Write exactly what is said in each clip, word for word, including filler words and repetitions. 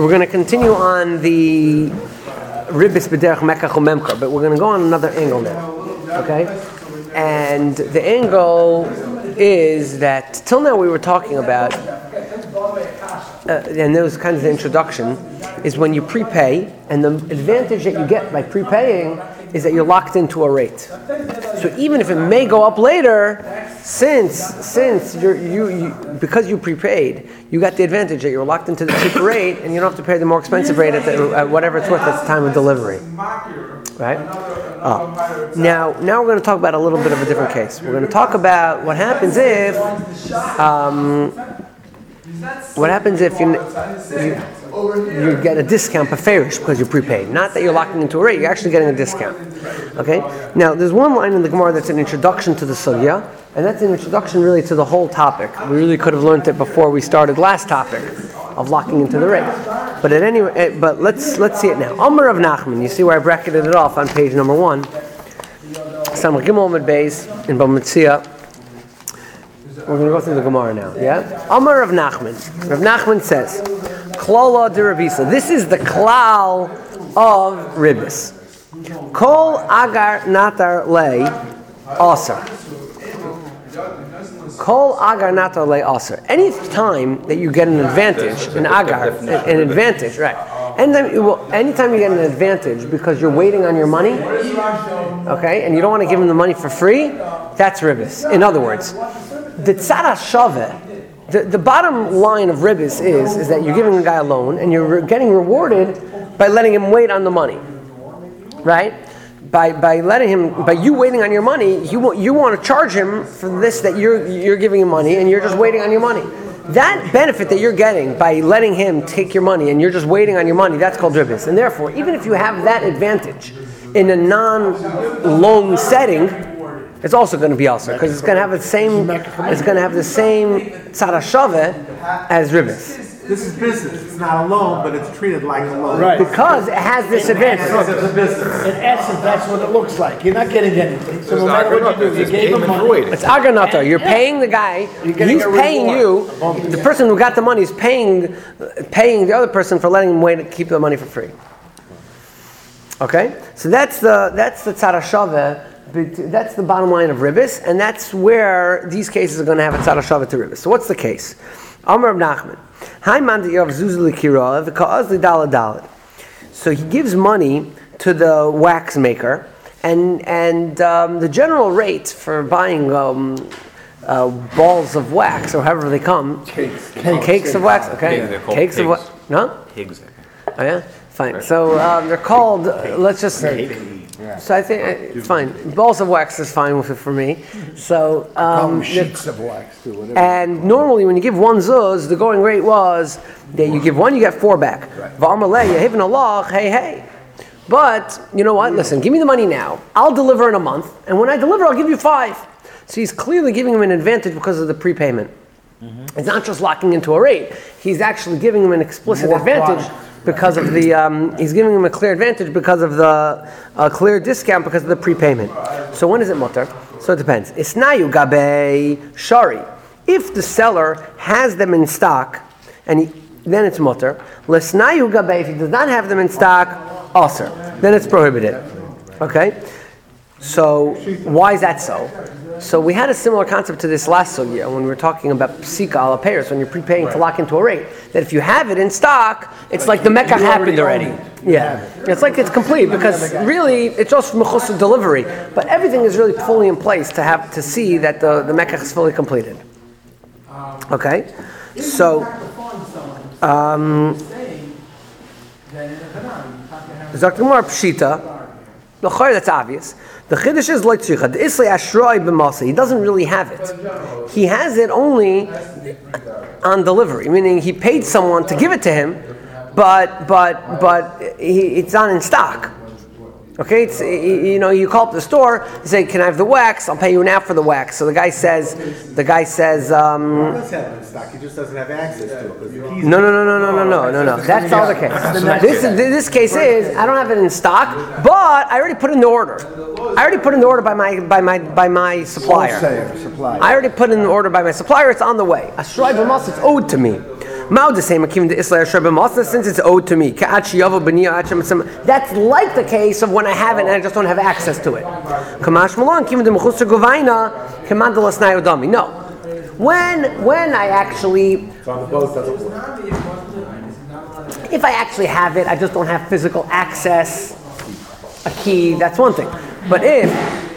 we're going to continue on the Ribis B'derech Mekach U'Memkar, but we're going to go on another angle now, okay? And the angle is that, till now we were talking about, uh, and there was kind of the introduction, is when you prepay, and the advantage that you get by prepaying is that you're locked into a rate. So even if it may go up later, since since you're, you you because you prepaid, you got the advantage that you're locked into the cheaper rate, and you don't have to pay the more expensive rate at, the, at whatever it's worth at the time of delivery, right? Oh. Now now we're going to talk about a little bit of a different case. We're going to talk about what happens if um, what happens if you. you you get a discount beferish because you're prepaid. Not that you're locking into a rate, you're actually getting a discount. Okay? Now, there's one line in the Gemara that's an introduction to the sugya, and that's an introduction really to the whole topic. We really could have learned it before we started last topic of locking into the rate. But at any rate, but let's let's see it now. Amar of Nachman, you see where I bracketed it off on page number one. Samach Gimel Amud Beis in Bava Metzia. We're going to go through the Gemara now, yeah? Amar of Nachman. Rav Nachman says, Klala de Rabisa. This is the klal of Ribis. Kol agar natar lei aser. Kol agar natar lei aser. Any time that you get an advantage, an agar, an, an advantage, right? Anytime you, will, anytime you get an advantage because you're waiting on your money, okay, and you don't want to give him the money for free, that's Ribis. In other words, the tzara shaveh, the, the bottom line of Ribis is, is that you're giving a guy a loan and you're re- getting rewarded by letting him wait on the money, right? By by letting him, by you waiting on your money, you want you want to charge him for this that you're you're giving him money and you're just waiting on your money. That benefit that you're getting by letting him take your money and you're just waiting on your money, that's called Ribis. And therefore, even if you have that advantage in a non-loan setting, it's also going to be also because it's going to have the same. It's going to have the same tzara shaveh as Ribis. This is business. It's not a loan, but it's treated like a loan. Right. Because it has this advantage. Because it's a business. In essence, that's what it looks like. You're not getting anything. So no matter what you do, you gave him money. It's aganata. You're paying the guy. He's paying you. The person who got the money is paying, paying the other person for letting him wait and keep the money for free. Okay. So that's the that's the tzara shaveh. But that's the bottom line of Ribis, and that's where these cases are going to have a tzara shaveh to Ribis. So what's the case? Amar of Nachman. Hi man of Zuzli Kira v'ka'azli dalad dalad. So he gives money to the wax maker, and and um, the general rate for buying um, uh, balls of wax, or however they come, Cakes. Cakes, cakes of wax. Okay, Yeah, cakes of wax. No. Pigs. Oh yeah, fine. So um, they're called. Uh, let's just. So I think uh, it's fine. Balls of wax is fine with it for me. So um, sheets of wax too. Whatever. and normally when you give one zuz, the going rate was that you give one, you get four back. V'amalei yehivin Allah, hey hey. But you know what? Listen, give me the money now. I'll deliver in a month, and when I deliver, I'll give you five. So he's clearly giving him an advantage because of the prepayment. Mm-hmm. It's not just locking into a rate. He's actually giving him an explicit More advantage. product. Because of the, um, he's giving him a clear advantage because of the uh, clear discount because of the prepayment. So when is it mutter? So it depends. Isnayu gabe shari. If the seller has them in stock, and he, then it's mutter. Lesnayu gabe. If he does not have them in stock, aser. Then it's prohibited. Okay. So why is that so? So we had a similar concept to this last sugya when we were talking about psika ala payers, when you're prepaying right. to lock into a rate. That if you have it in stock, it's like, like the mekach happened already. It. Yeah, it. It's like it's complete because really it's just mechusar delivery, but everything is really fully in place to have to see that the the mekach is fully completed. Okay, so um, Zaktimar pshita, that's obvious. The chiddush is like tzricha. The islay ashroi b'masa. He doesn't really have it. He has it only on delivery, meaning he paid someone to give it to him, but but but he, it's not in stock. Okay, it's, you know, you call up the store, you say, "Can I have the wax? I'll pay you now for the wax." So the guy says, the guy says, um, He does have it in stock. He just doesn't have access to it. No, no, no, no, no, no, no, no, no. That's the other case. This this case is I don't have it in stock, but I already put in the order. I already put in the order by my by my by my supplier. I already put in the order by my supplier. It's on the way. Ashroi b'mas, it's owed to me. Mao the same akim the Isla Shrebe Masa, since it's owed to me. Ka'achi Yavo B'niya Achim Tzim. That's like the case of when I have it and I just don't have access to it. Kamash Malon Kim the Mechusar Govaina Kamandala Snayo Dami. No. When when I actually So on the boat doesn't work. if I actually have it, I just don't have physical access, a key, that's one thing. But if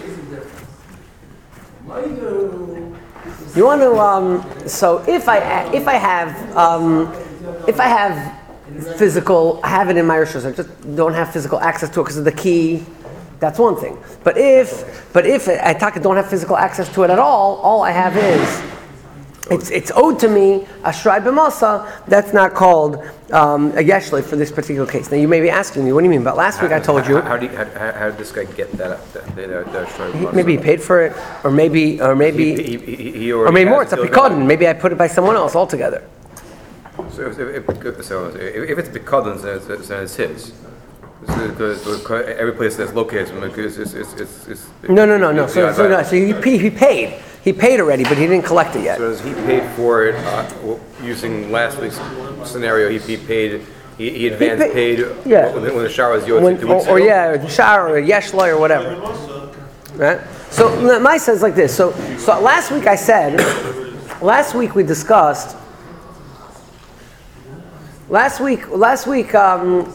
you want to, um, so if I if I have um, if I have physical, I have it in my rishus, I just don't have physical access to it because of the key. That's one thing. But if but if I don't have physical access to it at all, all I have is it's it's owed to me a shrai b'masa. That's not called um, a yeshle for this particular case. Now you may be asking me, what do you mean? But last week I told you. How, how, do you, how, how did this guy get that? that, that, that, that shrai b'masa? Maybe he paid for it, or maybe or maybe He, he, he, he or already maybe more. has It's a it. pikadon. Maybe I put it by someone else altogether. So if, if, if, so if it's pikadon, then it's, then it's his. So every place that's located, it's, it's, it's, it's, it's No, no, no, no. it's So, the so, no, outside. so he, he he paid. He paid already, but he didn't collect it yet. So as he paid for it, uh, well, using last week's scenario, he, he paid, he, he advanced pa- paid yeah. when, when the shower was yours When, two weeks or, or ago. yeah, or shower, or yeshla, or whatever. Right? So my says like this. So so last week I said, last week we discussed. Last week, last week, um,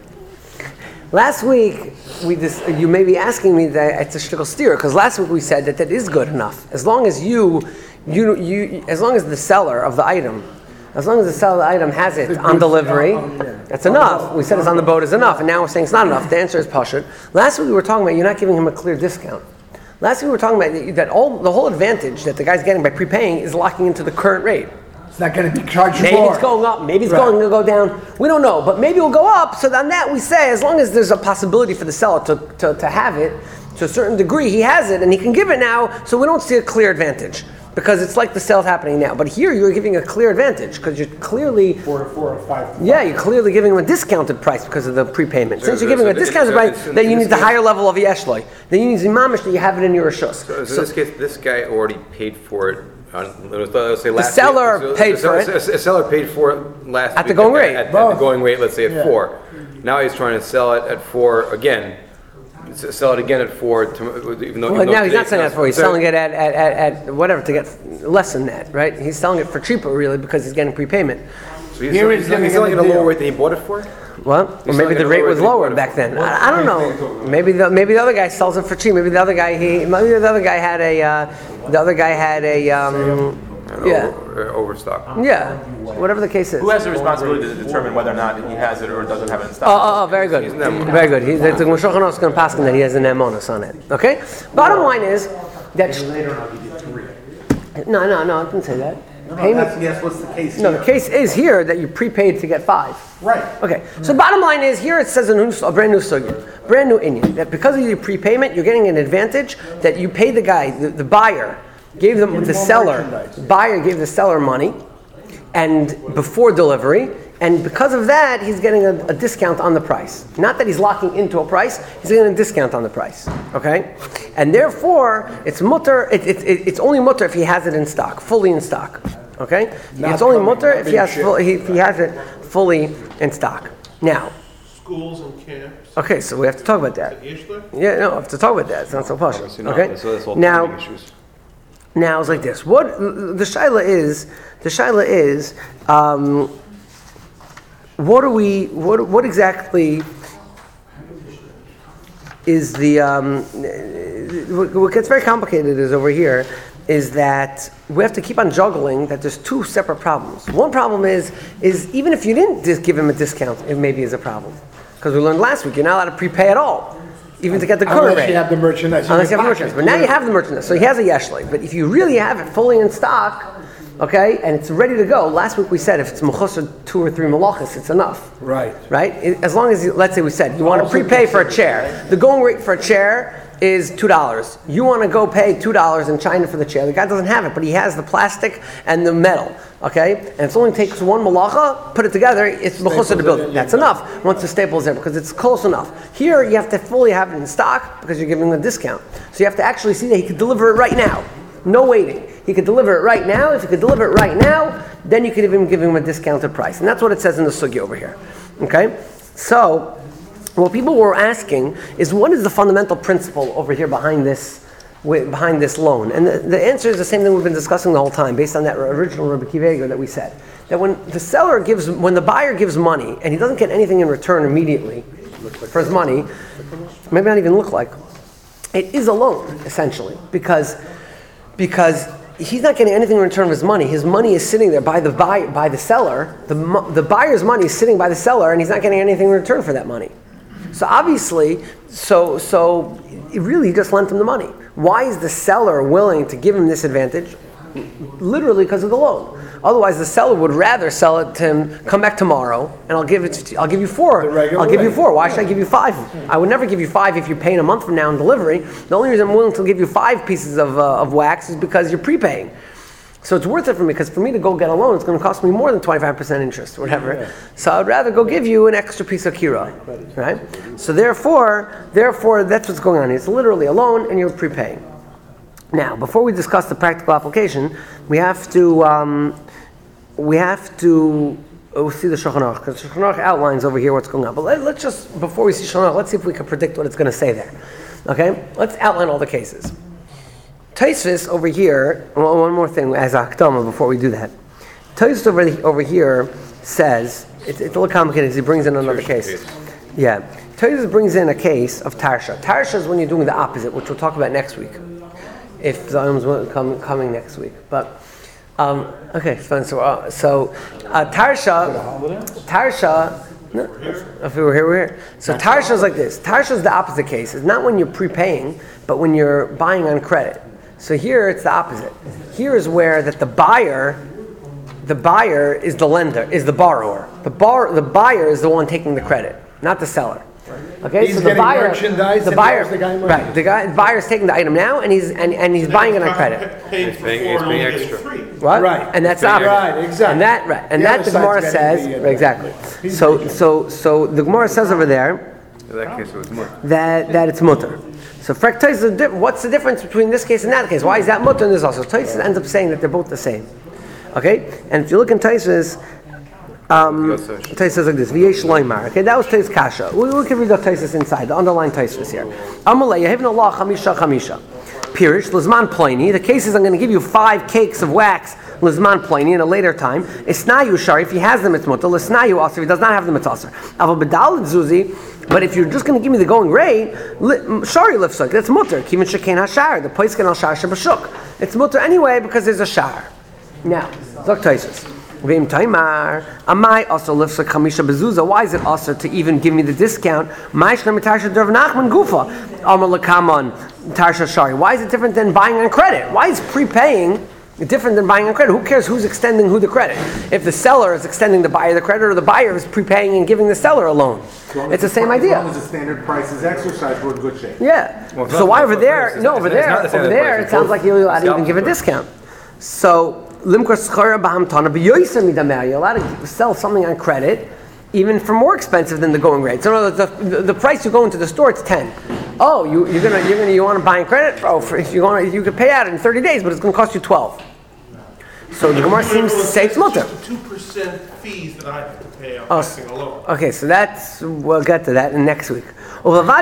last week we dis- you may be asking me that it's a shtickle steer because last week we said that that is good enough as long as you, you, you, as long as the seller of the item, as long as the seller of the item has it on delivery, that's enough. We said it's on the boat is enough, and now we're saying it's not enough. The answer is pashut. Last week we were talking about you're not giving him a clear discount. Last week we were talking about that all the whole advantage that the guy's getting by prepaying is locking into the current rate. It's not going to be charged Maybe more. it's going up, maybe it's Right. going to go down. We don't know, but maybe it'll go up. So on that we say, as long as there's a possibility for the seller to, to, to have it, to a certain degree he has it and he can give it now, so we don't see a clear advantage. Because it's like the sale's happening now. But here you're giving a clear advantage because you're clearly, Four, four or five. yeah, you're clearly giving him a discounted price because of the prepayment. Since you're so- giving so a the- discounted so price, it's in- then you in need this the case- higher level of yeshloi. Then you need zimamish that you have it in your rishus. So, so in this case, this guy already paid for it. On, let's, let's say last seller week. So paid the seller, for it. A seller paid for it last At the week going rate. At, at, Both. the going rate, let's say at Yeah. four. Now he's trying to sell it at four again. S- Sell it again at four. To, even though, Well, even though now he's not today's selling it for. He's so- selling it at, at, at, at whatever to get less than that, right? He's selling it for cheaper, really, because he's getting prepayment. So he's, Here he's, he's selling- he's giving selling him it at a a lower deal. rate than he bought it for. Well, or He's maybe selling the it rate lower was than he lower bought it back for. then. I, I don't know. Maybe the maybe the other guy sells it for cheap. Maybe the other guy he maybe the other guy had a uh, the other guy had a um, yeah Over, uh, overstock. yeah whatever the case is. Who has the responsibility to determine whether or not he has it or doesn't have it in Oh, stock? oh, oh, very good, very good. He, the the Moshe Chanos is going to pass him that he has an emonus on it. Okay. Bottom line is that Later on, you get three. no, no, no, I didn't say that. No, Payment. that's, yes, what's the case No, here? the case is here that you prepaid to get five. Right. Okay, so bottom line is here it says a, new, a brand new sugya, brand new Indian, that because of your prepayment, you're getting an advantage that you pay the guy, the, the buyer, gave them the more seller, merchandise. buyer gave the seller money, and before delivery, and because of that, he's getting a, a discount on the price. Not that he's locking into a price, he's getting a discount on the price. Okay, and therefore it's mutter. It, it, it, it's only mutter if he has it in stock, fully in stock. Okay, Not it's only coming, mutter not if he being has shipped. full, he, if he has it fully in stock. Now, Schools and camps. okay, so we have to talk about that. Ishler? Yeah, no, we have to talk about that. It's not so posh. Obviously not. Okay, So that's all now. timing issues. Now it's like this. What the shaila is? The shaila is, um, what are we? What what exactly is the? Um, what what gets very complicated is over here is that we have to keep on juggling that there's two separate problems. One problem is is even if you didn't dis- give him a discount, it maybe is a problem because we learned last week you're not allowed to prepay at all, even to get the current Unless rate. you have the merchandise in Unless you your have the pocket. merchandise. But now you have the merchandise. So he has a yeshlei. But if you really have it fully in stock, okay, and it's ready to go, last week we said if it's mechusar two or three malachas, it's enough. Right. Right? It- as long as, you, let's say we said, you want to prepay for a chair. The going rate for a chair is two dollars. You want to go pay two dollars in China for the chair. The guy doesn't have it, but he has the plastic and the metal. Okay? And it only takes one malacha, put it together, it's mechusar to build it. That's enough once the staple is there because it's close enough. Here, you have to fully have it in stock because you're giving him a discount. So you have to actually see that he can deliver it right now. No waiting. He could deliver it right now. If he could deliver it right now, then you could even give him a discounted price. And that's what it says in the sugya over here. Okay? So, what people were asking is, what is the fundamental principle over here behind this behind this loan? And the, the answer is the same thing we've been discussing the whole time, based on that original Rebbe Akiva Eiger that we said. That when the seller gives, when the buyer gives money, and he doesn't get anything in return immediately for his money, maybe not even look like, it is a loan, essentially, because, because he's not getting anything in return of his money. His money is sitting there by the buy, by the seller. The, the buyer's money is sitting by the seller, and he's not getting anything in return for that money. So obviously, so so it really just lent him the money. Why is the seller willing to give him this advantage? Literally because of the loan. Otherwise, the seller would rather sell it to him. Come back tomorrow, and I'll give it. To, I'll give you four. I'll give you four. Why should I give you five? I would never give you five if you're paying a month from now in delivery. The only reason I'm willing to give you five pieces of uh, of wax is because you're prepaying. So it's worth it for me, because for me to go get a loan, it's going to cost me more than twenty-five percent interest, or whatever. Yeah. So I'd rather go give you an extra piece of kira, right? So therefore, therefore, that's what's going on. It's literally a loan, and you're prepaying. Now, before we discuss the practical application, we have to um, we have to oh, see the Shulchan Aruch, because the Shulchan Aruch outlines over here what's going on. But let, let's just, before we see Shulchan Aruch, let's see if we can predict what it's going to say there. Okay, let's outline all the cases. Tosfos over here, well, one more thing as a hakdama before we do that. Tosfos over, over here says, it's, it's a little complicated because he brings in another case. Yeah. Tosfos brings in a case of Tarsha. Tarsha is when you're doing the opposite, which we'll talk about next week, if Zion's come, coming next week. But, um, okay, fine. So, uh, so uh, Tarsha, Tarsha, no, if we were here, we we're here. So Tarsha is like this. Tarsha is the opposite case. It's not when you're prepaying, but when you're buying on credit. So here it's the opposite. Here is where that the buyer, the buyer is the lender, is the borrower. The bar, the buyer is the one taking the credit, not the seller. Okay, he's so the buyer, merchandise the and buyer, the guy right? The guy, the buyer is taking the item now, and he's and, and he's buying it on credit. Paying for paying- he's four paying and only extra. getting three. What? Right. And that's It's opposite. right, exactly. And that right, and The that other the Gemara side's says getting the, uh, exactly. So so so the Gemara says over there In that case, it was more. that that it's mutter. So Frek Tosfos, what's the difference between this case and that case? Why is that mutter and this also? Tosfos ends up saying that they're both the same. Okay, and if you look in Tosfos, um, Tosfos says like this: V'yesh loymar. Okay, that was Tosfos kasha. We, we can read the Tosfos inside, the underlying Tosfos here. Amalei yehivna Allah chamisha chamisha. Pirish lizman pliny. The case is I'm going to give you five cakes of wax lizman pliny in a later time. Isnayu shari. If he has them, it's mutter. Lisnayu also. If he does not have them, it's also. Aval bedal zuzi. But if you're just going to give me the going rate, shari lifsuk, that's mutter. Kivin shekain hashar, the poisken al shar shabashuk. It's mutter anyway because there's a shar. Now, look Tosfos. V'im taimar, amai also lifsuk chamisha bezuza. Why is it also to even give me the discount? Ma'ishna mitarsha derv nachman gufa. Amar lekaman tarsha shari. Why is it different than buying on credit? Why is prepaying different than buying on credit? Who cares who's extending who the credit? If the seller is extending the buyer the credit, or the buyer is prepaying and giving the seller a loan, it's the same idea. As long as the standard price is exercised, we're in good shape. Yeah. Well, So why over it's there? not- No, over it's not there. the Over standard there, price, it it's sounds both- like you're allowed it's to even the give a opposite discount. So limkar schara b'hamtana b'yoyser midameh. You're allowed to sell something on credit, even for more expensive than the going rate. So in other words, the, the, the price you go into the store, it's ten. Oh, you, you're gonna you're gonna you want to buy on credit? Oh, for, if you want, you could pay out in thirty days, but it's going to cost you twelve. So the Gemara seems to say it's mutter. Two percent fees that I have to pay on Oh, passing a loan. Okay, so that's, we'll get to that in next week. But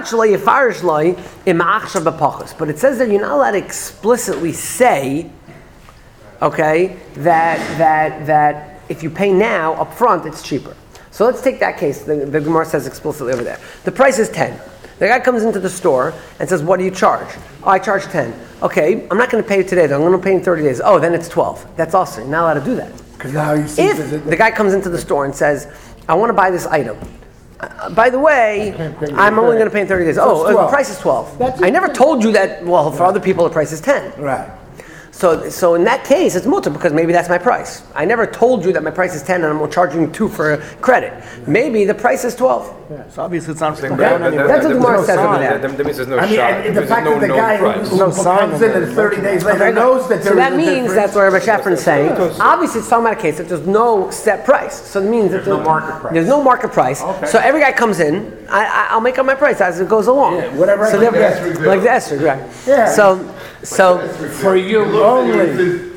it says that you're not allowed to explicitly say, okay, that that that if you pay now up front, it's cheaper. So let's take that case. The, the Gemara says explicitly over there. The price is ten. The guy comes into the store and says, "What do you charge?" Oh, I charge ten. Okay, I'm not going to pay you today. Though. I'm going to pay in thirty days. Oh, then it's twelve. That's also you're not allowed to do that. Because now he sees If it. the guy comes into the store and says, "I want to buy this item. Uh, by the way, I'm only going to pay in thirty days." So Oh, it's uh, the twelve. price is twelve. That's I it. never told you that. Well, for other people, the price is ten. Right. So, so in that case, it's mutter because maybe that's my price. I never told you that my price is ten and I'm charging you two for credit. Maybe the price is twelve. So obviously it's not Okay? That's what the Gemara says over there. That means there's no I mean, shot. and the There's fact no that the known guy price. who, who comes in and thirty days later knows that there So that is a means difference. that's what Rabbi Shafran is saying. Obviously, it's talking about a case that there's no set price. So it means that There's no market price. There's no market price. Okay. So every guy comes in, I, I, I'll make up my price as it goes along. Yeah, whatever I So can therefore- get. like the Esther, right? Yeah. So, so For you, only.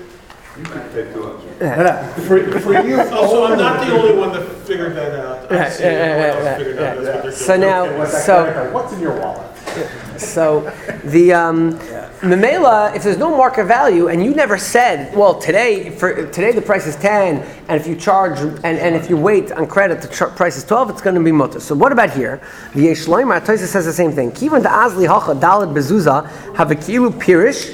For, for you Oh, so I'm only. not the only one that figured that out. I see. Everyone else figured out that's what they're So doing. now, Okay. so What's in your wallet? so the um, Memela, if there's no market value, and you never said, well, today for today the price is ten, and if you charge and, and if you wait on credit, the tr- price is twelve, it's going to be mutter. So what about here? The Yesh Loimar Tosfos says the same thing. Kivan da azli hacha dalad bezuza have a kilu pirish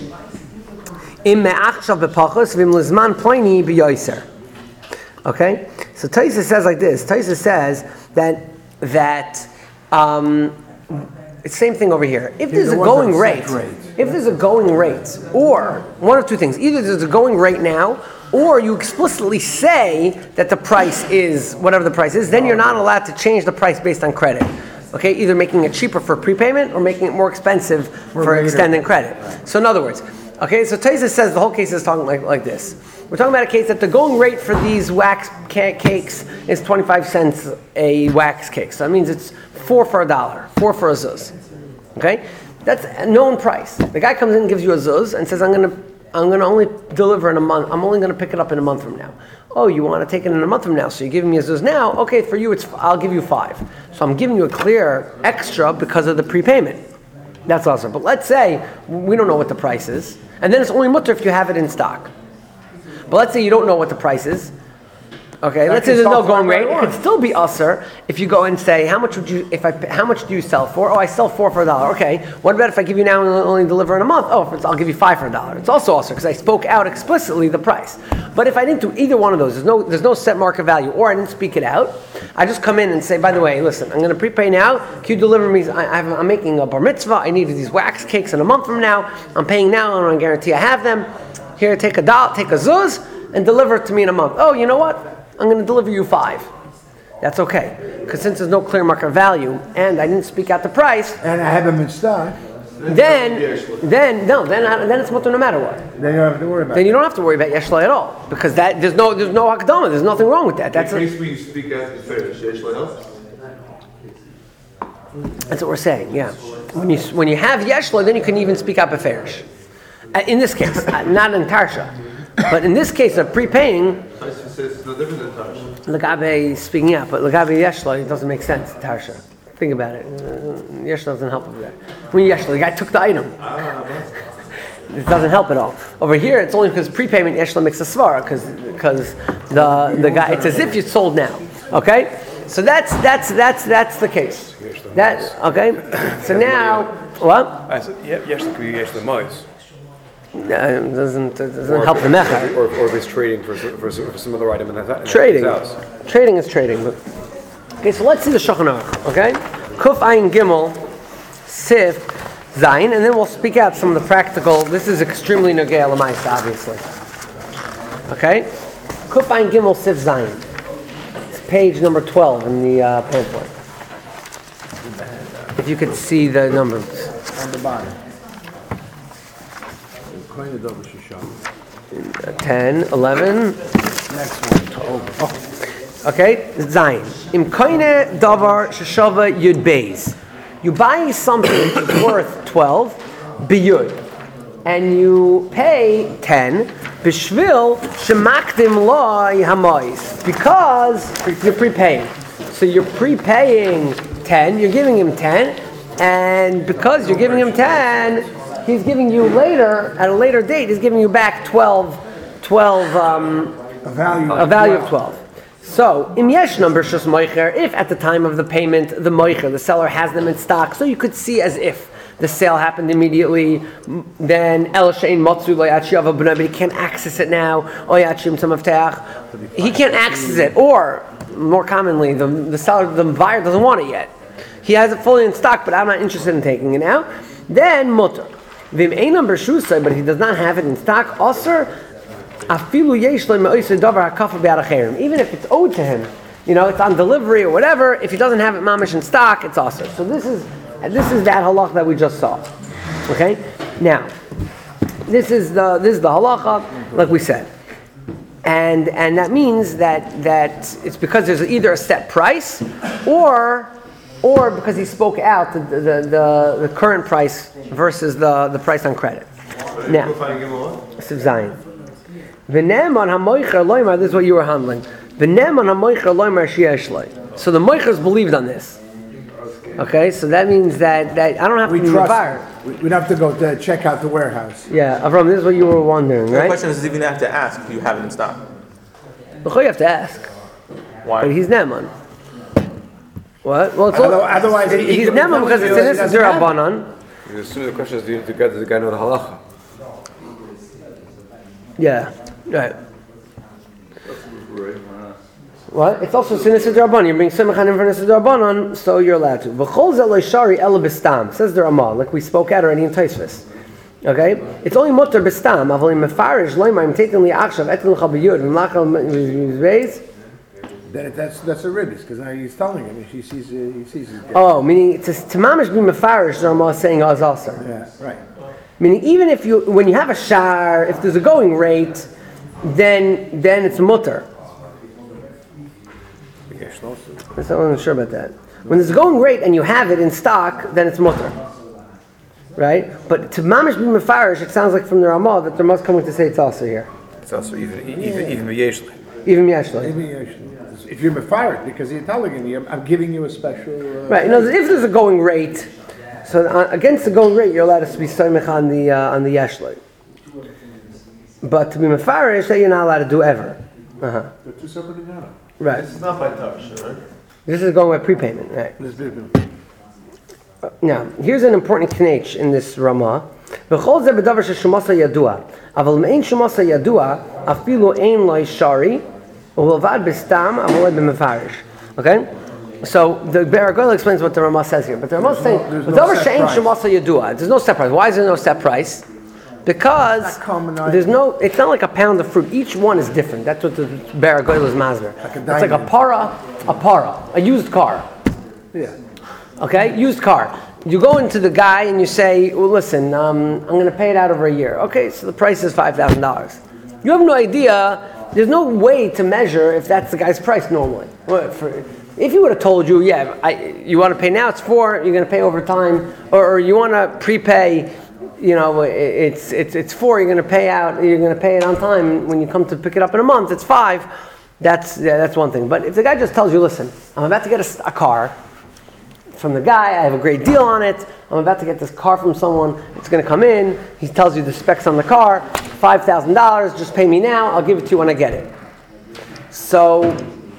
im me'achshav bepachos v'im lizman ploini b'yoyser. Okay, so Tosfos says like this. Tosfos says that that. Um, It's same thing over here. If there's a There was going a rate, set rate. if there's a going rate, or one of two things, either there's a going rate now, or you explicitly say that the price is whatever the price is, then you're not allowed to change the price based on credit. Okay, either making it cheaper for prepayment or making it more expensive for later. extended credit. So in other words, okay, so Tosfos says the whole case is talking like, like this. We're talking about a case that the going rate for these wax ca- cakes is twenty-five cents a wax cake. So that means it's four for a dollar, four for a zuz. Okay? That's a known price. The guy comes in and gives you a zuz and says, I'm going to I'm going to only deliver in a month. I'm only going to pick it up in a month from now. Oh, you want to take it in a month from now, so you're giving me a zuz now? Okay, for you, it's I'll give you five. So I'm giving you a clear extra because of the prepayment. That's awesome. But let's say we don't know what the price is, and then it's only mutter if you have it in stock. But let's say you don't know what the price is. Okay, let's say can there's no sell going for rate. right It away. could still be usser if you go and say, how much would you, if I, how much do you sell for? Oh, I sell four for a dollar. Okay, what about if I give you now and only deliver in a month? Oh, if it's, I'll give you five for a dollar. It's also usser because I spoke out explicitly the price. But if I didn't do either one of those, there's no, there's no set market value, or I didn't speak it out. I just come in and say, by the way, listen, I'm going to prepay now. Can you deliver me? I, I have, I'm making a bar mitzvah. I need these wax cakes in a month from now. I'm paying now, and I guarantee I have them. Here, take a dollar, take a zuz, and deliver it to me in a month. Oh, you know what? I'm going to deliver you five. That's okay. Because since there's no clear market value, and I didn't speak out the price, And I have them in stock, then, then, no, then, I, then it's mutter no matter what. then you don't have to worry about Then it. you don't have to worry about yeshla at all. Because that, there's no, there's no hakdama, there's nothing wrong with that. That's, In a, case we speak out the finish, yesh le'el? that's what we're saying, yeah. When you, when you have yeshla, then you can even speak out beferish. Uh, in this case, uh, not in tarsha. But in this case of prepaying, Taisa says it's no different than Tash. Lagabe speaking out, but Lagabe Yeshla, it doesn't make sense, Tarsha. Think about it. Uh, Yeshla doesn't help over there. When Yeshla, the guy took the item. It doesn't help at all. Over here, it's only because prepayment Yeshla makes a svara, because because the the guy, it's as if you sold now. Okay? So that's that's that's that's the case. That okay? So now what? I said, yeah, yes, it could be yes, the mice. Uh, it doesn't it doesn't help the mecha. Or, or if it's trading for, s- for, s- for some other item in that in Trading. his house. Trading is trading. But okay, so let's see the Shulchan Aruch. Okay, Kuf Ayin Gimel, Sif Zayin, and then we'll speak out some of the practical. This is extremely nogei l'maisa, obviously. Okay, Kuf Ayin Gimel, Sif Zayin. It's page number twelve in the uh, pamphlet. If you could see the numbers. On the bottom. ten, eleven. Next one, twelve. Okay, Zayin. Im koine davar sheshava yud beis. You buy something that's worth twelve, biyud, and you pay ten, bishvil shemakdim loy hamois, because you're prepaying. So you're prepaying ten, you're giving him ten, and because you're giving him ten, he's giving you later, at a later date, he's giving you back twelve, twelve, um, A value. a value of twelve. So, im yesh number shus moicher, if at the time of the payment, the moicher, the seller has them in stock, so you could see as if the sale happened immediately, m- then el shein matzu lo yachiava b'nai, but he can't access it now, o yachim tzamaftach, he can't access it, or, more commonly, the, the seller, the buyer doesn't want it yet. He has it fully in stock, but I'm not interested in taking it now, then mutter. Vim ein number shusay, but he does not have it in stock, osir, afilu yesh lo me'oisei davar hakafa be'aracherim. Even if it's owed to him, you know, it's on delivery or whatever, if he doesn't have it mamish in stock, it's also. So this is this is that halach that we just saw. Okay? Now, this is the this is the halacha, like we said. And and that means that that it's because there's either a set price or or because he spoke out the the, the, the current price versus the, the price on credit. Now, Go find Gimel. Siv Zayin. V'ne'eman ha'moicher loymar, this is what you were handling. V'ne'eman ha'moicher loymar sheyesh loi. So the moichers believed on this. Okay, so that means that, that I don't have We to be trust, mevar. we- we'd have to go to check out the warehouse. Yeah, Avram, this is what you were wondering, The right? question is, even have to ask if you have it in stock. B'chol you have to ask. But Why? he's Ne'eman. What? Well, it's all, Other- otherwise, he- he's he- Ne'eman because he it's in this doesn't have it. Rabbanon. You assume the question is, do you, do the guy, does the guy know the halacha? Yeah, right. What? It's also Sinis Rabbanon. You're being Simchan in front of Rabbanon, so you're allowed to. V'chol zeloi shari ela b'stam, says the Ramah, like we spoke out already in Tosfos. Okay? It's only mutter b'stam, avol im mefarish loimar im teitin li achshav etin l'cha b'yud v'mlachal mizbeis. Then it- that's, that's a ribbis, because now he's telling him, he sees, uh, he sees his. Oh, meaning to to mamish be mefarish, the Ramah is saying oh, is also. Yeah, right. Meaning even if you, when you have a shar, if there's a going rate, then then it's mutter. I'm not sure about that. When there's a going rate and you have it in stock, then it's mutter. Right? But to mamish be mefarish, it sounds like from the Ramah that they're most coming to say it's also here. It's also even, even, even Yeshli. Even Yashli. Maybe you should- if you're mefired, because you're telling him, I'm- I'm giving you a special. Uh, Right. You know, if there's a going rate, so uh, against the going rate, you're allowed to be soymech on the uh, on the Yashli. But to be mefarish, that you're not allowed to do ever. Uh-huh. They're two separate together. Right. It's not by touch, right? This is going by prepayment, right? Uh, Now, here's an important knech in this Ramah. V'chol zeh b'davar sheshumasa yadua. Aval me'ein shumasa yadua, afilu ein loy shari, u'vilvad b'stam, aval b'mefarish. Okay? So, the Baragola explains what the Ramah says here. But the Ramah is saying, there's no b'davar set she'ein price. shumasa yadua. There's no set price. Why is there no set price? Because Not common item. there's no, it's not like a pound of fruit. Each one is different. That's what the Baragola is masber. Like a It's like a diamond. para, a para, a used car. Yeah. Okay, used car. You go into the guy and you say, well, listen, um, I'm going to pay it out over a year. Okay, so the price is five thousand dollars. You have no idea, there's no way to measure if that's the guy's price normally. What, for, if he would have told you, yeah, I, you want to pay now, it's four, you're going to pay over time, or, or you want to prepay, you know, it- it's, it's, it's four, you're going to pay out, you're going to pay it on time. When you come to pick it up in a month, it's five. That's, yeah, that's one thing. But if the guy just tells you, listen, I'm about to get a, a car, from the guy, I have a great deal on it, I'm about to get this car from someone, it's going to come in, he tells you the specs on the car, five thousand dollars, just pay me now, I'll give it to you when I get it. So,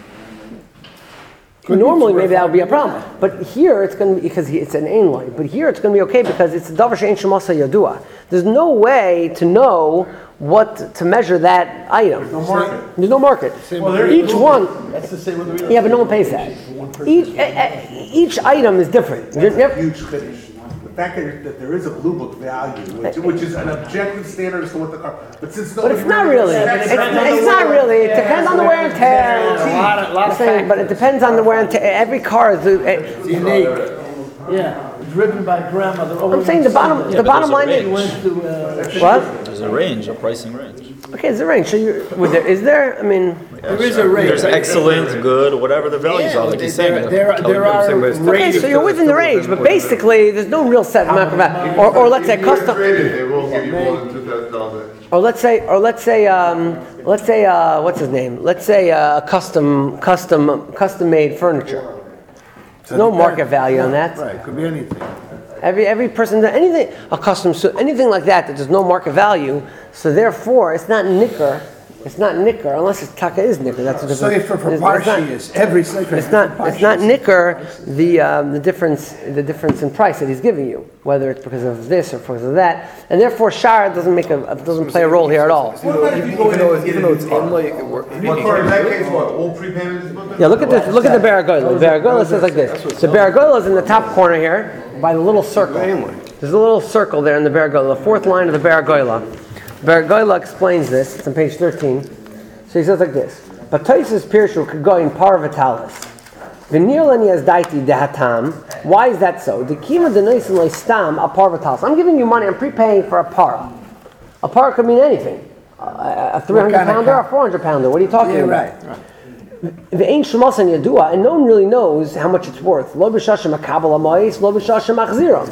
normally maybe that would be a problem. But here it's going to be, because he- it's an ain loy, but here it's going to be okay because it's a davar she'ein shemasa yadua. There's no way to know what to measure that item. No market. There's no market. Well, there Each you go. one, That's the same with the. yeah, but no one pays that. Each, eh, eh, each item is different. You're- That's a you're- huge finish. The fact that, that there is a blue book value, which, which is an objective standard as to what the car, but since But nobody it's not really. It's, it's not really. It depends on the wear and tear. A lot of, lot of I'm saying, but it depends on the wear and tear. Every car is. eh, unique. Yeah, driven by grandmother. I'm saying the bottom. The bottom line He is went to, uh, what? There's a range, a pricing range. Okay, is there range? So you, would there, is there? I mean, there is a range. There's excellent, good, whatever the values are, like you're saying. There, there, there are okay, ranges. so you're within the range, but basically, there's no real set amount of value. Or, or let's say If you're custom. traded, they will give you more than two thousand dollars. Or let's say, or let's say, um, let's say, uh, what's his name? Let's say uh, custom, custom, custom-made furniture. There's no market value on that. Right, could be anything. Every every person does anything a custom suit, anything like that that there's no market value. So therefore, it's not nicker. It's not nicker unless it's taka is nicker. That's a different. Sefer for it's- it's not- Parshi is every sefer. It's not. It's not nicker. The um, the difference the difference in price that he's giving you, whether it's because of this or because of that, and therefore shar doesn't make a doesn't play a role here at all. What about if you go in Even though, and it's- get even a though new it's car? in like, it work- What car in that case, what, all prepayment is booked? Yeah, look at this. Look at the Baragola. The Baragola says like this. The Baragola is in the top corner here by the little circle. There's a little circle there in the Baragola, the fourth line of the Baragola. Baragola explains this. It's on page thirteen. So he says like this. But Taisus Pirshu could go in parvatalis. V'nirlani as daiti dehatam. Why is that so? The kima denaisin leistam a parvatalis. I'm giving you money. I'm prepaying for a par. A par could mean anything. A, a three hundred kind of pounder, car? a four hundred pounder. What are you talking Yeah, about? right, right. The ain't shemas and yadua, and no one really knows how much it's worth. Lo b'shashem akabel amayis, lo b'shashem achziram.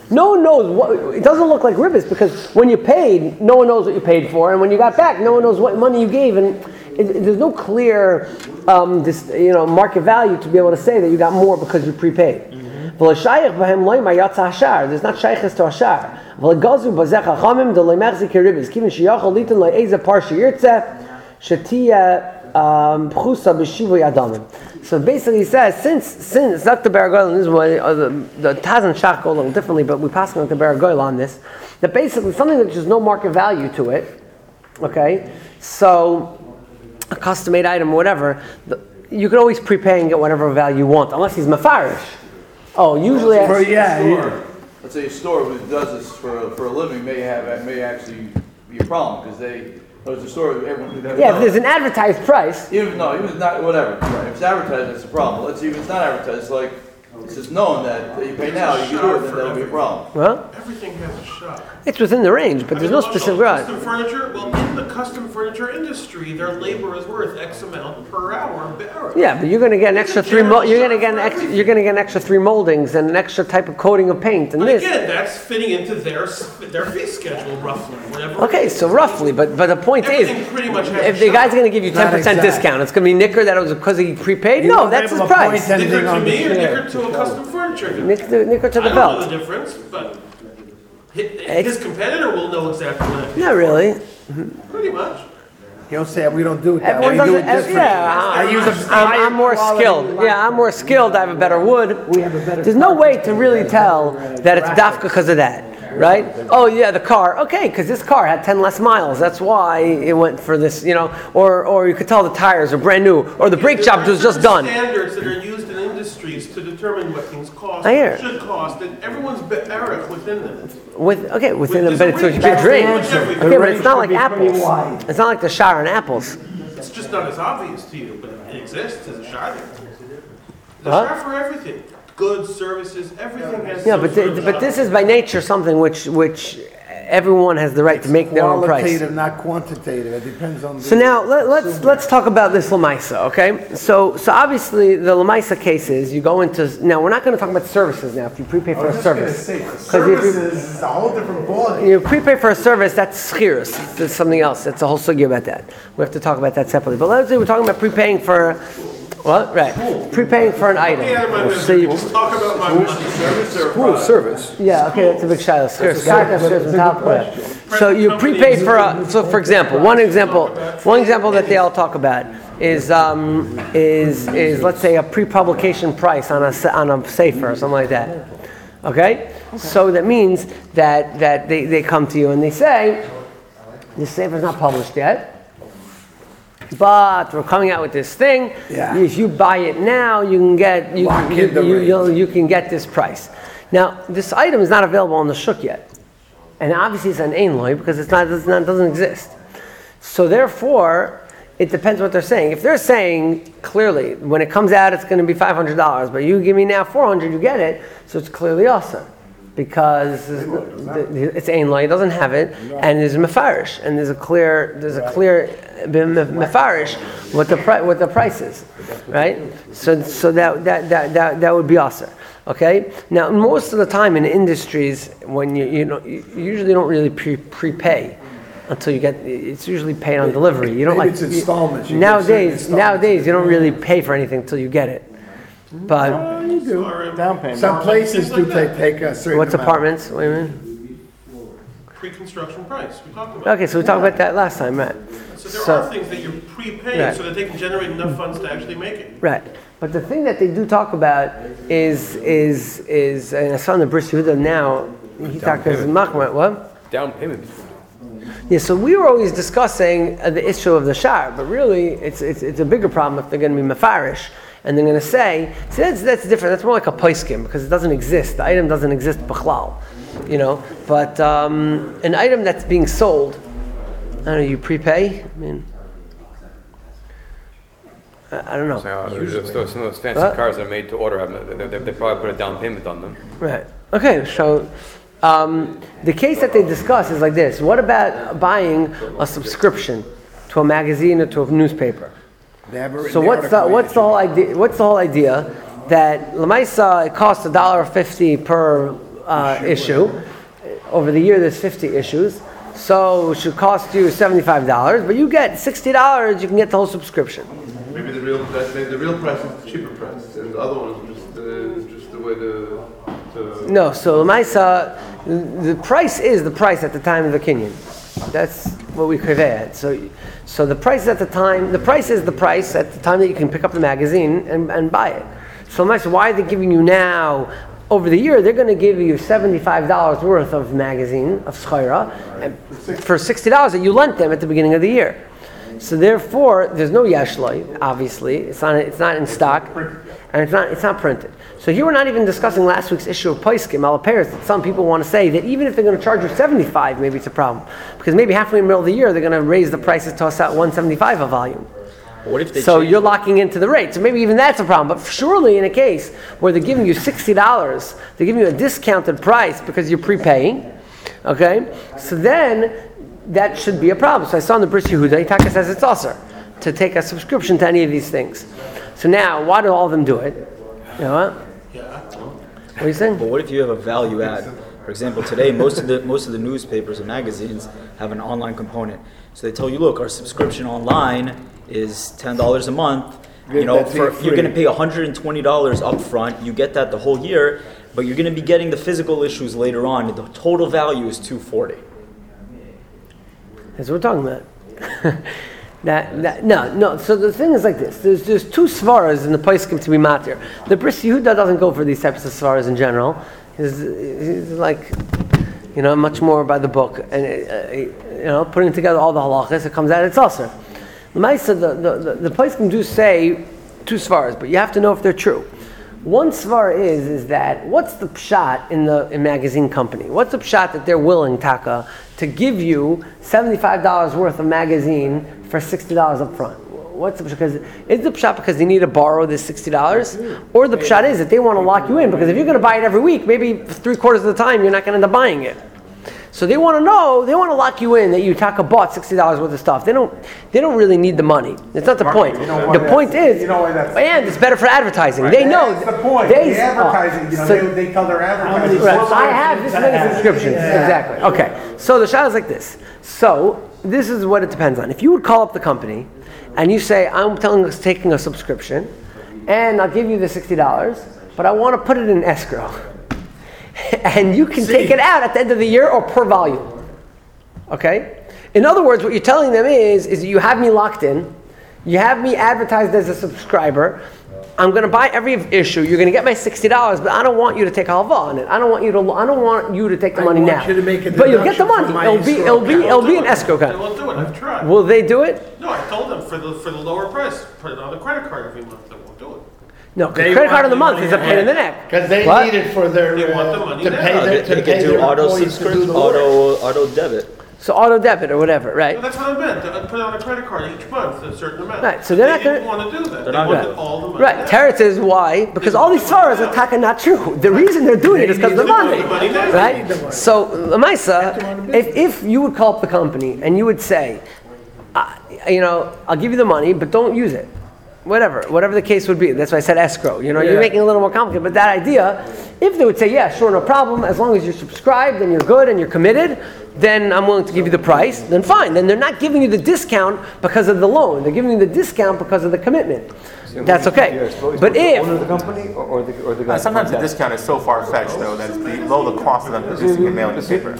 No one knows what, it doesn't look like ribbis because when you paid, no one knows what you paid for, and when you got back, no one knows what money you gave, and it, it, there's no clear, um, this, you know, market value to be able to say that you got more because you prepaid. There's not shaykhs to ashar. V'legazu bazech hachamim de leimachzik ribbis. Kivin sheyachol litin le'eza parsha yirtzeh shetia pchusa b'shivu yadamim. So basically, he says since since Doctor Baragoyl, this is why uh, the, the Taz and Shach go a little differently, but we pass on Doctor Baragoyl on this. That basically something that there's no market value to it. Okay, so a custom-made item or whatever, the, you could always prepay and get whatever value you want, unless he's mafarish. Oh, usually, For, I, yeah, yeah. Let's say a store who does this for, for a living may have, may actually be a problem, because they, there's a store, everyone could have. yeah. If there's an advertised price, Even, no, even if it's not, whatever, right, if it's advertised, that's a problem. Let's see if it's not advertised, it's like, it's just known that that you pay now, you can do it, then that'll be a problem. well, Everything has a shop. it's within the range, but I there's mean, no also, specific right. Custom furniture, well, in the custom furniture industry, their labor is worth X amount per hour. per- Yeah, but you're going to get an extra three. Mo- you're going to get an ex- You're going to get an extra three moldings and an extra type of coating of paint and But this. again, that's fitting into their s- their fee schedule roughly, whatever. Okay, so roughly, but but the point Everything is, pretty much has if a the shop. guy's going to give you ten Not percent exact. discount, it's going to be Nicker that it was because he prepaid. You No, won't be that's his able to price. point Nicker anything to on the me or chair. Nicker to a custom furniture guy? Nicker, Nicker to I the don't know belt. the difference, but hi- his competitor will know exactly what. Not really. Pretty much. You don't say we don't do it that Everyone way. We do doesn't. it ev- different. yeah, I use a I'm, higher I'm more quality skilled. line. Yeah, I'm more skilled. I have a better wood. We have a better There's no car. way to really tell that it's dafka because of that, right? Oh yeah, the car. Okay, because this car had ten less miles. That's why it went for this. You know, or or you could tell the tires are brand new, or the brake There job are was just certain done. Standards that are used in industries to determine what things cost, I hear. should cost, and everyone's Eric within them. With okay, within a There's but a it's what you range. can drink. That's the answer. Okay, but it's not like The range should be pretty apples. wide. It's not like the shower and apples. It's just not as obvious to you, but it exists as a shop. There's a Huh? shop for everything. Goods, services, everything has Yeah, some but sort th- of but shop. this is by nature something which which everyone has the right to make their own price. Qualitative, not quantitative. It depends on. So the- now let, let's let's talk about this Lamaisa, okay? So so obviously the Lamaisa cases you go into now we're not going to talk about services now if you prepay I for was a just gonna service. say, the 'Cause if you- services is a whole different ballgame. You prepay for a service, that's schirus. That's something else. That's a whole sugi about that. We have to talk about that separately. But let's say we're talking about prepaying for what? Right. Prepaying for an item. Get out of my So you, business. Just talk about my money. Service or Cool product? service. yeah, okay, that's a big shiloh. Schirus. Schirus on top of that. So you prepaid for a, so for example, one example, one example that they all talk about is um, is is let's say a pre-publication price on a se- on a safer or something like that. Okay, so that means that that they, they come to you and they say, this safer is not published yet, but we're coming out with this thing. Yeah. If you buy it now, you can get you Lock you, in the you, rate. you'll- you can get this price. Now this item is not available on the shuk yet, and obviously it's an einloy because it's not it's not doesn't exist. So therefore, it depends what they're saying. If they're saying clearly when it comes out it's going to be five hundred dollars, but you give me now four hundred, you get it. So it's clearly awesome because it's einloy, it doesn't have it, and there's a mefarish, and there's a clear there's a clear mefarish what the pri- what the price is, right? So so that that that that, that would be awesome. Okay. Now, most of the time in industries, when you you know you usually don't really pre- prepay until you get. It's usually paid on delivery. You don't Maybe like it's installments. You get nowadays. certain installments. Nowadays, you don't really pay for anything until you get it. But Oh, you do. Or Down payment. Some places Things do like take, that. take a certain what's amount. apartments? What do you mean? pre-construction price, we talked about. Okay, so we talked about that last time, right? So there So- are things that you're prepaying Right. so that they can generate enough funds to actually make it. Right. But the thing that they do talk about is is is and I saw in the Bris Yehuda now. He talked as Machmat. What? Down payment. Yeah, so we were always discussing uh, the issue of the shar, but really it's, it's it's a bigger problem if they're going to be mafarish and they're going to say, see that's that's different. That's more like a paiskim because it doesn't exist. The item doesn't exist b'chlal, you know. But um, an item that's being sold, I don't know. You prepay. I mean, I, I don't know. So, uh, there's- there's some of those fancy What? cars that are made to order, have they, they, they probably put a down payment on them. Right. Okay. So um, the case that they discuss is like this: what about buying a subscription to a magazine or to a newspaper? They have a- So the what's the article what's the whole idea? What's the whole idea that Lamaisa it costs a dollar fifty per uh, issue. Over the year, there's fifty issues. So it should cost you seventy-five dollars, but you get sixty dollars, you can get the whole subscription. Maybe the real, that- maybe the real price is the cheaper price, and the other one is just, uh, just the way to, to. No, so Lamaisa, the price is the price at the time of the Kinyan. That's what we create. So, so the price at the time, the price is the price at the time that you can pick up the magazine and, and buy it. So Lamaisa, why are they giving you now? Over the year, they're going to give you seventy-five dollars worth of magazine, of schayra, for sixty dollars that you lent them at the beginning of the year. So therefore, there's no yeshloi, obviously. It's not, it's not in stock, and it's not, it's not printed. So here we're not even discussing last week's issue of Paiskim, Alaperis, that some people want to say that even if they're going to charge you seventy-five, maybe it's a problem. Because maybe halfway in the middle of the year, they're going to raise the prices to us at one seventy-five a volume. What if they So change you're it? locking into the rate. So maybe even that's a problem. But surely in a case where they're giving you sixty dollars, they're giving you a discounted price because you're prepaying, okay? So then that should be a problem. So I saw in the Bris Yehuda, Itaka says it's usher to take a subscription to any of these things. So now, why do all of them do it? You know what? Yeah. What are you saying? But what if you have a value add? For example, today most of the most of the newspapers and magazines have an online component. So they tell you, look, our subscription online is ten dollars a month. You know, that for, fee you're going to free. pay one hundred twenty dollars up front. You get that the whole year, but you're going to be getting the physical issues later on. The total value is two hundred forty dollars. That's what we're talking about. that, that, no, no. So the thing is like this. There's there's two svaras in the Paiskim to be matir. The Bris Yehuda doesn't go for these types of svaras in general. He's, he's like, you know, much more by the book. And, uh, you know, putting together all the halachas, it comes out, it's also. The Maisa, the, the, the, the Paiskim do say two svaras, but you have to know if they're true. One svar is is that what's the pshat in the in magazine company? What's the pshat that they're willing, Taka, to give you seventy-five dollars worth of magazine for sixty dollars up front? What's the pshat? Because is the pshat because they need to borrow this sixty dollars, or the pshat is that they want to lock you in? Because if you're going to buy it every week, maybe three quarters of the time you're not going to end up buying it. So they want to know, they want to lock you in that you Taka bought sixty dollars worth of stuff. They don't, they don't really need the money. That's not the point. You know why The point that's- is, you know why that's- and it's better for advertising. They know. That's the point. They, The advertising, you know, so- they, they tell their advertisers. Right. "Well, I have this many subscriptions. Exactly. Okay. So the shot is like this. So this is what it depends on. If you would call up the company and you say, I'm telling us taking a subscription and I'll give you the sixty dollars, but I want to put it in escrow. And you can take it out at the end of the year or per volume. Okay? In other words, what you're telling them is, is you have me locked in, you have me advertised as a subscriber, I'm going to buy every issue, you're going to get my sixty dollars, but I don't want you to take halva on it. I don't want you to I don't want you to take the I money want now. you to make a But you'll get the deduction money. from my It'll be escrow it'll be account. it'll be an They escrow account. won't do it. I've tried. Will they do it? No, I told them for the for the lower price, put it on the credit card every month. They won't do it. No, 'cause They credit card want of the the month money is a pain in the now. neck. Because they What? need it for their, They want the uh, money to now. pay No, their, they, to they pay can do their auto employees to do subscription, the work. auto auto debit. So auto debit or whatever, right? Well, that's what I meant. I put it on a credit card each month, a certain amount. Right, so they're they not gonna- didn't want to do that. They not wanted gonna- all the money. Right, now. Teretz is why, because all these svaras are taka not true. The reason they're doing it is because of the money, right? So, Lamaisa, if, if you would call up the company and you would say, uh, you know, I'll give you the money, but don't use it. Whatever, whatever the case would be. That's why I said escrow. You know, you're making it a little more complicated. But that idea, if they would say, yeah, sure, no problem, as long as you're subscribed and you're good and you're committed, then I'm willing to give you the price, then fine. Then they're not giving you the discount because of the loan. They're giving you the discount because of the commitment. That's okay. But if... the company or, or the or the Uh, sometimes the discount is so far fetched though that it's below the cost of them producing and mailing the paper.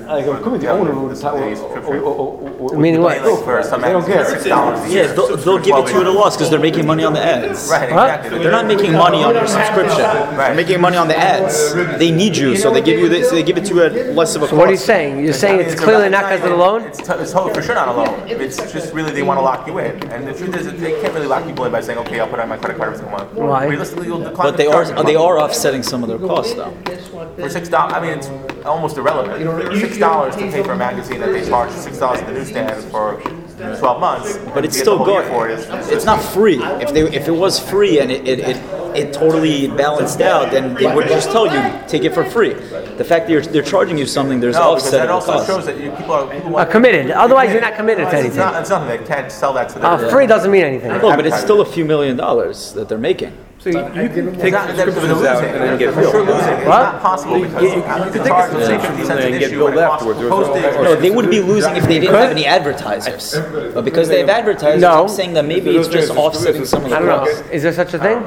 Meaning what? Like for some ads, six dollars a year. Yeah, they'll, they'll give it to you at a loss because they're making money on the ads. Right, exactly. They're not making money on your subscription. They're making money on the ads. They need you, so they give you this. They give it to you at less of a cost. So what are you saying? You're saying I mean, it's a- clearly not because of the loan? It's, t- it's totally for sure not a loan. It's just really they want to lock you in. And the truth is that they can't really lock people in by saying, okay, I'll put it on my credit card every single month. Why? Realistically, you'll decline But they the are charge. they are offsetting some of their costs though. For six dollars, I mean, it's almost irrelevant. Six dollars to pay for a magazine that they charge six dollars at the newsstand for twelve months. But it's to get still the whole year good. for it is- It's not free. If they if it was free and it, it, it, it totally balanced out, then they would just tell you take it for free. The fact that you're, they're charging you something, there's No, because offset that of the also cost. shows that you, people are people Are want committed. Otherwise, you're not committed to It's anything. not. It's nothing. They can't sell that to their. Uh, free doesn't mean anything. No, but it's still a few million dollars that they're making. So you, you can take Not that it's subscriptions losing, out and then get for sure billed. losing. It's What? not possible because you, could charge, let's say, fifty cents an and get issue and billed it costs afterwards. There's no- postage. No, they would be losing if they didn't have any advertisers. But because they have advertisers, No. I'm saying that maybe it's just offsetting some of the I don't know. costs. Is there such a thing?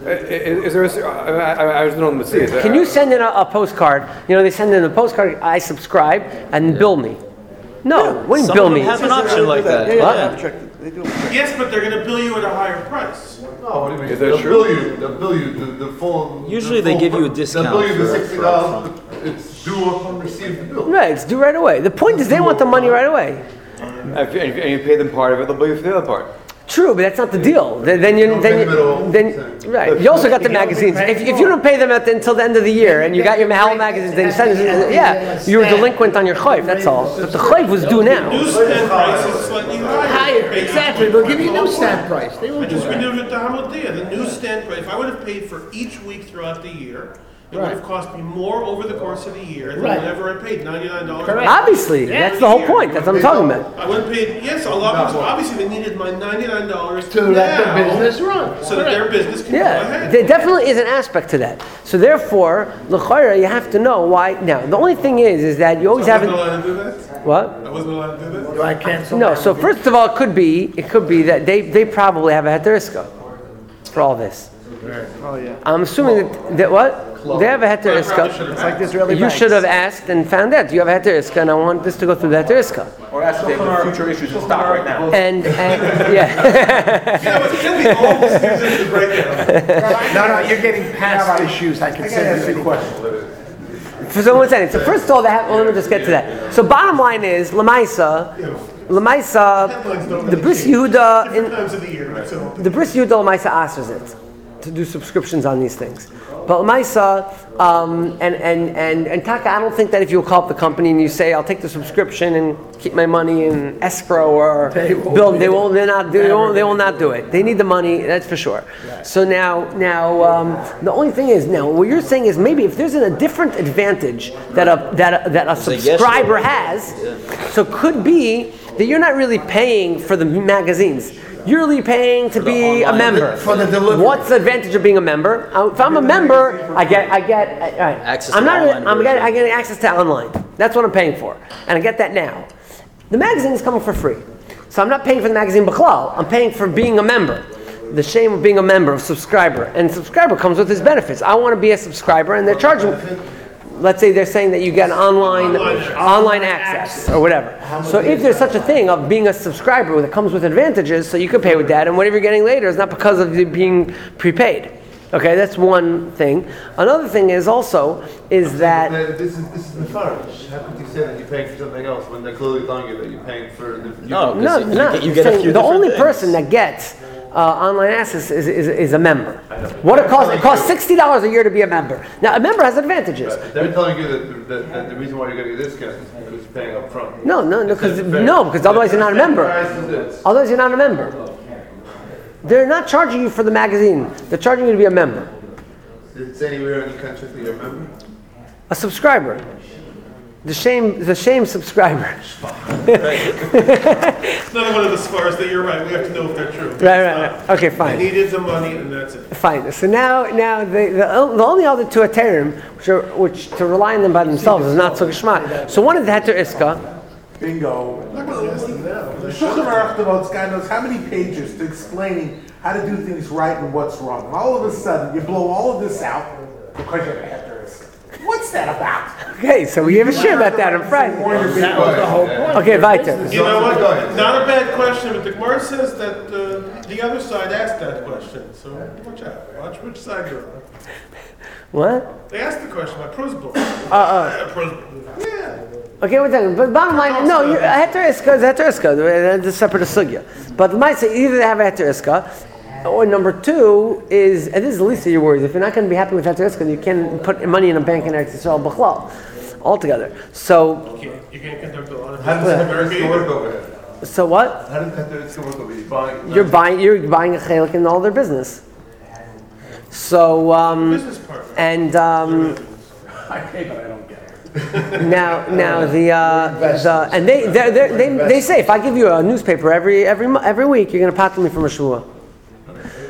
Is, is there a, I, I, I was not on the sea. Can you send in a, a postcard? You know, they send in a postcard, I subscribe, and bill me. No, what do you Some bill of them me? have an option like that. What? Yes, but they're gonna bill you at a higher price. No, what do you mean? Is that They'll true? bill you, they'll bill you the, the full. the Usually they full give you a pr- discount They'll bill you the for- sixty for dollars, it's due upon receipt of the bill. Right, it's due right away. The point is they want the money right away. If you, and you pay them part of it, they'll bill you for the other part. True, but that's not the deal. Then, then you, Don't then, pay them at all. you, then, right. You also got the magazines. If, if you don't pay them at the, until the end of the year, and you got your Mahal magazines, then you send it. Yeah, you were delinquent on your chayv. That's all. But the chayv was due now. Newsstand price is slightly higher. Higher, exactly, they'll give you no stamp price. They I won't do just that. renewed it to Hamodia. The newsstand price, if I would have paid for each week throughout the year, it would have cost me more over the course of the year than Right. whenever I paid ninety-nine dollars. Correct. Obviously, that's the whole point. That's what I'm talking about. I would have paid, yes, a lot, so obviously they needed my ninety-nine dollars To let the business run. so that their business can go Yeah, ahead. there definitely is an aspect to that. So therefore, l'chayra, you have to know why. Now, the only thing is, is that you always I have wasn't an, allowed to do that? what? I wasn't allowed to do that? Do I cancel? No. So first of all, it could be, it could be that they, they probably have a heteriska for all this. Oh, yeah. I'm assuming that, that what? They have a heteriska. It's like the Israeli You banks. should have asked and found out. Do you have a heteriska? And I want this to go through the heteriska. Or ask them the future issues and stop right now. And, and yeah. You know, it's gonna be almost easy to break down. No, no, you're getting past issues. I can I gotta send ask you you a any. question. For someone saying, so first of all, they have, well, let me just get to that. So bottom line is, Lamaisa, Lamaisa, the Bris Yehuda, Different in, times of the year, that's all. the Bris Yehuda Lamaisa asks it to do subscriptions on these things. But Lamaisa, um, and, and, and, and Taka, I don't think that if you call up the company and you say, I'll take the subscription and keep my money in escrow or bill, they will, they're not, they will, they will not do it. They need the money, that's for sure. So now, now, um, the only thing is, now, what you're saying is maybe if there's a different advantage that a, that a, that a a yes subscriber or- has, so could be that you're not really paying for the magazines. You're really paying to be a online. member. For the delivery. What's the advantage of being a member? Uh, If I'm a member, I get, I get, I, all right. Access I'm to not, online I'm version. getting, I get access to online. That's what I'm paying for, and I get that now. The magazine is coming for free, so I'm not paying for the magazine b'chlal. I'm paying for being a member. The shame of being a member, of subscriber, and subscriber comes with its benefits. I want to be a subscriber, and they're charging. Let's say they're saying that you get online online access or whatever. So if there's such a thing of being a subscriber that comes with advantages, so you can pay with that, and whatever you're getting later is not because of it being prepaid. Okay, that's one thing. Another thing is also is that Uh, This is, this is nefarish. How could you say that you're paying for something else when they're clearly telling you that you're paying for the... No, no, because you, no. you, you get a saying few the different only things. person that gets uh, online access is, is, is a member. What it costs? It costs sixty dollars a year to be a member. Now a member has advantages. They're telling you that, that, that the reason why you're getting a discount is because you're paying up front. No, no, no, because no, because otherwise you're not a member. Price is this. Otherwise you're not a member. They're not charging you for the magazine. They're charging you to be a member, It's anywhere in the country that you're a member? a subscriber. The shame, the shame subscriber. It's not one of the spars that you're right, we have to know if they're true. Right, right, right. Okay, I fine. needed the money and that's it. Fine. So now, now the, the, the only other two heterim, which are which to rely on them by themselves is not so geshmak. So one is the heter iska. Bingo. I'm not gonna ask them now. The Shulchan Aruch devotes God knows how many pages to explaining how to do things right and what's wrong. And all of a sudden, you blow all of this out because you have a heter iska. What's that about? Okay, so we have a share about that on Friday. That was the whole point. Okay, weiter. You know what? Not a bad question, but the Gemara says that uh, the other side asked that question. So watch out. Watch which side you're on. What? They asked the question about Prozbul. Uh, uh. Yeah, Prozbul. Yeah. Okay, one second. But bottom line, no, you- a heter iska is a heter iska. That's a separate sugya. But the might say either they have a heter iska, or number two is, and this is the least of your worries. If you're not going to be happy with heter iska, you can put money in a bank in Eretz Yisrael b'chlal altogether. So, You can't, you can't conduct a lot of How does business in that America work either. over there? so what? How does that work over there? You're buying... You're buying, you're buying a chelik in all their business. So, um, Business partner. and um, I pay, but I don't get it. now, now the uh, the and they they're, they're, they they say if I give you a newspaper every every mo- every week, you're going to patent me from a shua.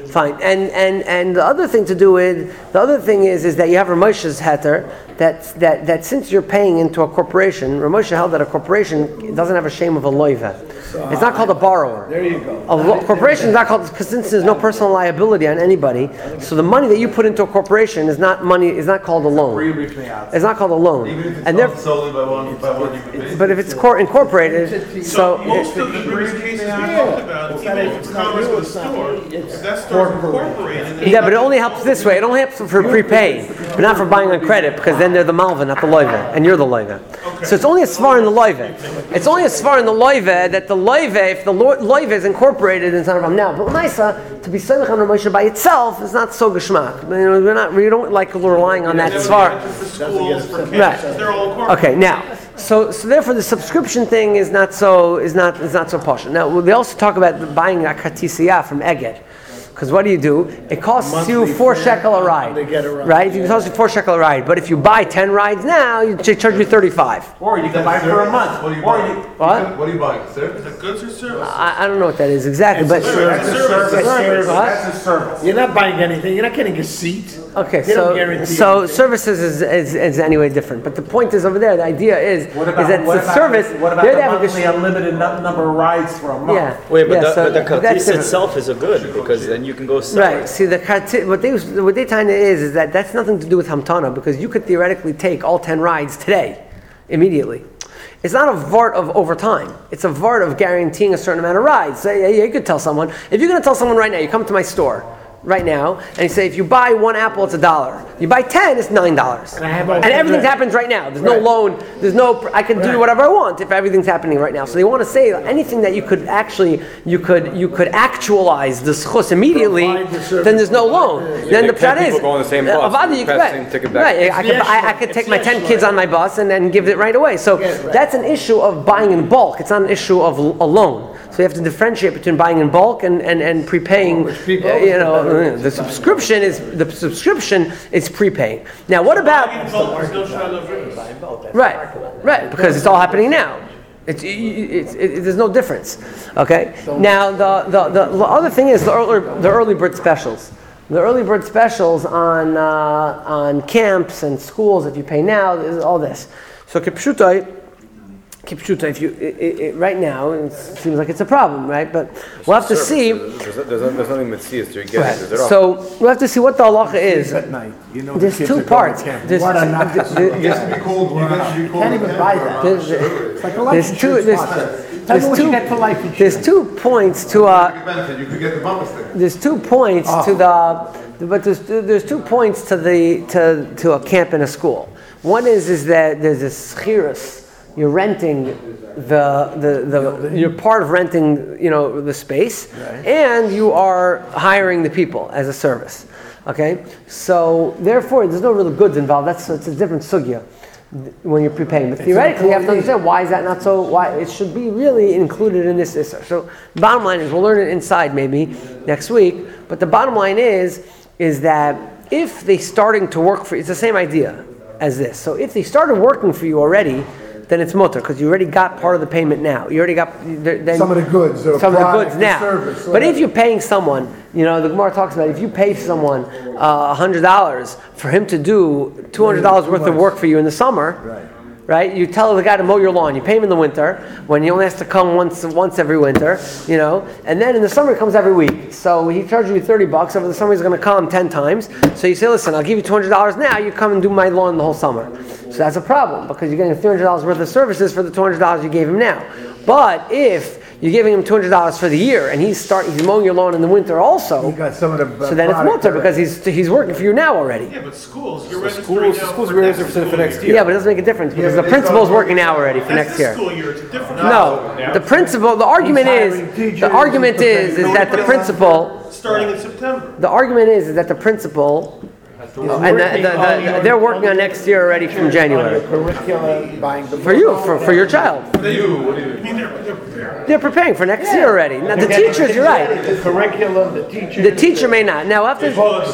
Fine. And and and the other thing to do with the other thing is is that you have Ramosha's heter that that that since you're paying into a corporation, Ramosha held that a corporation doesn't have a shame of a loiva. It's not called a borrower. There you go. A lo- corporation is not called because since there's no personal liability on anybody, so the money that you put into a corporation is not money. Is not called a loan. It's not called a loan. Even if it's And owned there, solely by one, by one human being. but if it's cor- incorporated, So so most of the ribbis cases we talked about, even if it's commerce with a store, if that store's incorporated. yeah, but it only helps this way. It only helps for prepaying, but not for buying on credit because then they're the malva, not the loiva, and you're the loiva. So it's only a svar in the loiva. It's only a svar in the loiva that the loiva, if the lo- loiva is incorporated in Sanarvam now, but Maisa, to be Samech on Ramosha by itself is not so geshmak. You know, we're not, we don't like relying on that svar. For schools, for Right. campuses, they're all incorporated. Okay, now, so so therefore the subscription thing is not so is not is not so posh. Now they also talk about buying a kartisiya from Eged. Because what do you do? It costs Monthly you four fee, shekel a ride, they get a ride. right? It costs you four shekel a ride. But if you buy ten rides now, you they charge you thirty-five. Or you can buy for a month. What are you Or buying? you- What? What are you buying? Service? The goods or services? I, I don't know what that is exactly, but That's a service. What? That's a service. You're not buying anything, you're not getting a seat. okay. They don't So guarantee so anything. services is, is is anyway different. But the point is over there. The idea is What is about, that what the about, service. what about they're the having a monthly sh- unlimited nu- number of rides for a month? Yeah. Wait, but, yeah, the, so but the that's kartis different. itself is a good because then you can go sell Right. it. See, the karti- what they what they kind of is is that that's nothing to do with hamtana because you could theoretically take all ten rides today, immediately. It's not a vart of over time. It's a vart of guaranteeing a certain amount of rides. So yeah, you could tell someone if you're going to tell someone right now, you come to my store right now and you say if you buy one apple, it's a dollar. You buy ten, it's nine dollars. And, I have all ten everything rides. happens right now. There's no Right. loan. There's no. I can do Right. whatever I want if everything's happening right now. So they want to say anything that you could actually you could you could actualize the schus immediately. Provide the service. Then there's no loan. then the ten pshat is people go on the same uh, bus, Avada, you pass could- the same ticket back. right. I It's could the I, I echelon. could take It's my the ten echelon. kids on my bus and then give it right away. So Yeah, right. that's an issue of buying in bulk. It's not an issue of l- a loan. So you have to differentiate between buying in bulk and, and, and prepaying. Which people uh, you know, always uh, the subscription is the subscription is prepaying. Now, what about In bulk, there's no shot of ribbis. right, right? Because it's all happening now. It's, it's, it, there's no difference. Okay. Now the, the, the, the other thing is the early the early bird specials. The early bird specials on uh, on camps and schools. If you pay now, is all this. So kipshutai. Kipshuta, if you it, it, it, right now, it seems like it's a problem, right? But we'll have to see. There's, there's, there's, there's nothing mitzvahs to get Right. it. There's So we'll have to see what the halacha is. At night, you know. the There's kids two are going parts. to camp. There's, What a knock. there's, You guys should be called, you guys should be called. Can't even buy that. there's, It's like a life there's two. insurance There's, policy. Tell there's me what you two. get for life insurance. There's two points to uh. Benefit, you could get the bumper sticker. There's two points to the. But there's there's two points to the to to a camp and a school. One is is that there's a schirus. You're renting the, the, the you're part of renting, you know, the space, and you are hiring the people as a service. Okay, so therefore there's no real goods involved. That's it's a different sugya when you're prepaying. But theoretically, you have to understand why is that not so? Why it should be really included in this issur. So the bottom line is we'll learn it inside maybe next week. But the bottom line is is that if they starting to work for you, it's the same idea as this. So if they started working for you already, then it's mutter because you already got part of the payment now. You already got then Some of the goods, or some of the product, goods or now. service, But whatever. if you're paying someone, you know, the Gemara talks about if you pay someone uh, one hundred dollars for him to do two hundred dollars worth of work for you in the summer, right? You tell the guy to mow your lawn. You pay him in the winter when he only has to come once once every winter, you know, and then in the summer he comes every week. So he charges you thirty bucks. Over the summer he's going to come ten times. So you say, listen, I'll give you two hundred dollars now. You come and do my lawn the whole summer. So that's a problem because you're getting three hundred dollars worth of services for the two hundred dollars you gave him now. But if you're giving him two hundred dollars for the year and he's start he's mowing your lawn in the winter also, You got some of the. uh, so then it's product mutter because he's he's working for you now already. Yeah, but schools, you're registering schools, now schools for are next registered for school next year. year. Yeah, but it doesn't make a difference because the principal's working now already for That's next the year. school year, it's a different. No, the principal. The argument hiring is teachers, the argument he's is is that the principal. Starting in September. The argument is is that the principal. And the, the, the, they're working on next year already from January. Curriculum, buying the. For you, for, for your child. You, what do you I mean, they're, they're prepared. They're preparing for next year already. Now the teachers, you're right. The curriculum, the teachers. The teacher may not. Now after Because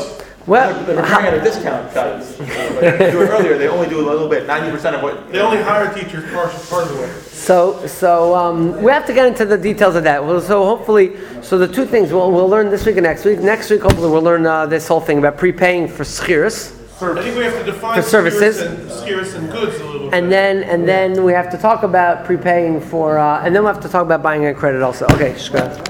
Well, They're trying at a discount, guys. Like I do it earlier, they only do a little bit, ninety percent of what. They only hire teachers part, part of the way. So, so um, we have to get into the details of that. Well, so hopefully, so the two things we'll, we'll learn this week and next week. Next week, hopefully, we'll learn uh, this whole thing about prepaying for schiras, I think we have to define For services. scarce and, scarce and goods a little bit. and then and then we have to talk about prepaying for, uh, and then we will have to talk about buying a credit also. Okay, shkra.